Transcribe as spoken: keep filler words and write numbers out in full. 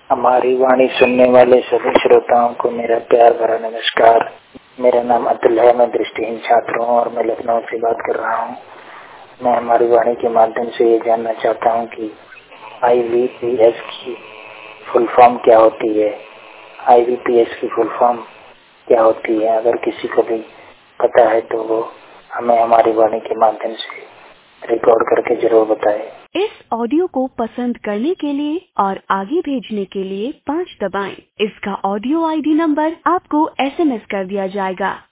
हमारी वाणी सुनने वाले सभी श्रोताओं को मेरा प्यार भरा नमस्कार। मेरा नाम अतुल है, मैं दृष्टिहीन छात्र हूँ और मैं लखनऊ से बात कर रहा हूँ। मैं हमारी वाणी के माध्यम से ये जानना चाहता हूँ कि आई वी पी एस की फुल फॉर्म क्या होती है। आई वी पी एस की फुल फॉर्म क्या होती है, अगर किसी को भी पता है तो वो हमें हमारी वाणी के माध्यम से रिकॉर्ड करके जरूर बताए। इस ऑडियो को पसंद करने के लिए और आगे भेजने के लिए पाँच दबाएं। इसका ऑडियो आई डी नंबर आपको एस एम एस कर दिया जाएगा।